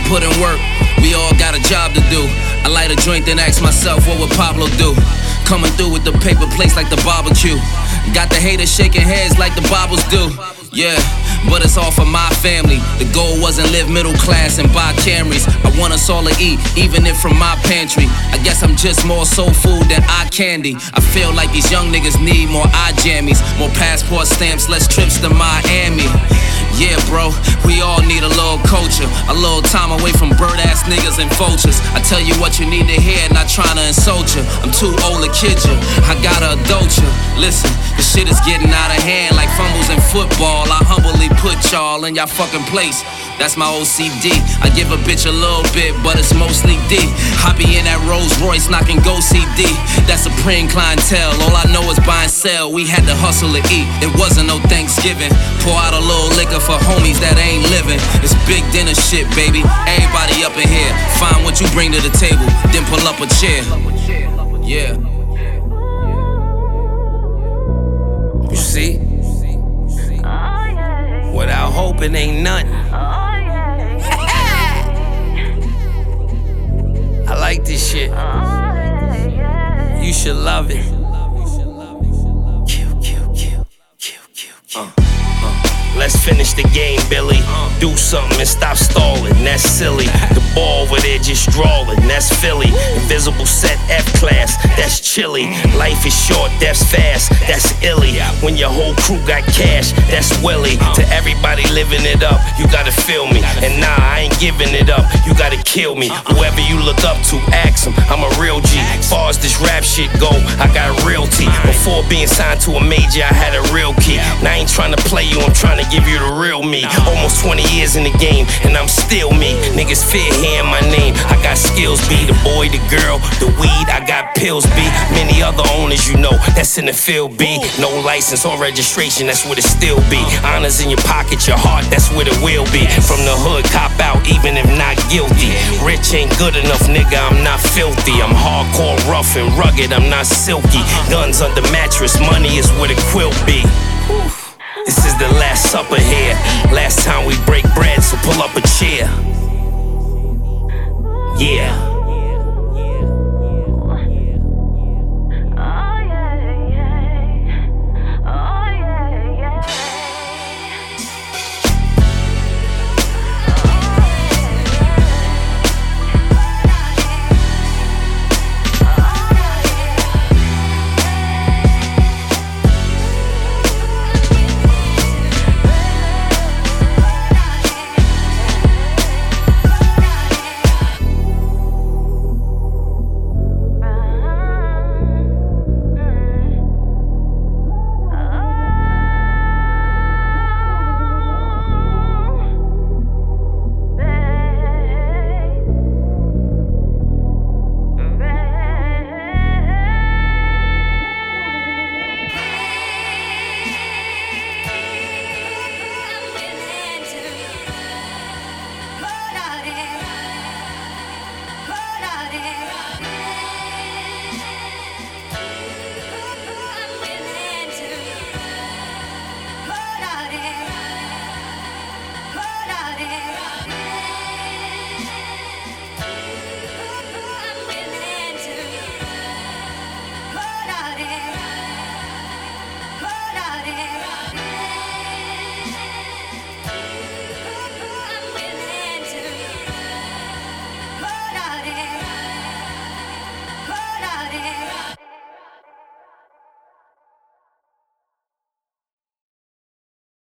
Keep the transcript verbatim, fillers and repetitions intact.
put in work, we all got a job to do. I light a joint then ask myself, what would Pablo do? Coming through with the paper plates like the barbecue. Got the haters shaking heads like the Bibles do. Yeah, but it's all for my family. The goal wasn't live middle class and buy Camrys. I want us all to eat, even if from my pantry. I guess I'm just more soul food than eye candy. I feel like these young niggas need more eye jammies, more passport stamps, less trips to Miami. Yeah, bro, we all need a little culture, a little time away from bird-ass niggas and vultures. I tell you what you need to hear, not trying to insult you. I'm too old to kid you, I gotta adult you. Listen, the shit is getting out of hand like fumbles in football. I humbly put y'all in y'all fucking place. That's my O C D. I give a bitch a little bit, but it's mostly D. I be in that Rolls Royce knocking Go C D. That's Supreme clientele. All I know is buy and sell. We had to hustle to eat. It wasn't no Thanksgiving. Pour out a little liquor for homies that ain't living. It's big dinner shit, baby. Everybody up in here. Find what you bring to the table, then pull up a chair. Yeah. You see? Without hope, it ain't nothing. I like this shit. You should love it. Kill, kill, kill, kill, kill, kill. Uh, uh. Let's finish the game, Billy. Do something and stop stalling, that's silly. The ball over there just drawing, that's Philly. Invisible set F-class, that's chilly. Life is short, that's fast, that's illy. When your whole crew got cash, that's Willie. To everybody living it up, you gotta feel me. And nah, I ain't giving it up, you gotta kill me. Whoever you look up to, ask him, I'm a real G. Far as this rap shit go, I got a real T. Before being signed to a major, I had a real key. Now I ain't trying to play you, I'm trying to give you the real me. Almost twenty years in the game, and I'm still me. Niggas fear hearing my name. I got skills, be the boy, the girl, the weed. I got pills, be many other owners, you know, that's in the field, be no license or registration, that's what it still be. Honors in your pocket, your heart, that's what it will be. From the hood, cop out, even if not guilty. Rich ain't good enough, nigga, I'm not filthy. I'm hardcore, rough and rugged, I'm not silky. Guns under mattress, money is what it quilt be. This is the last supper here. Last time we break bread, so pull up a chair. Yeah.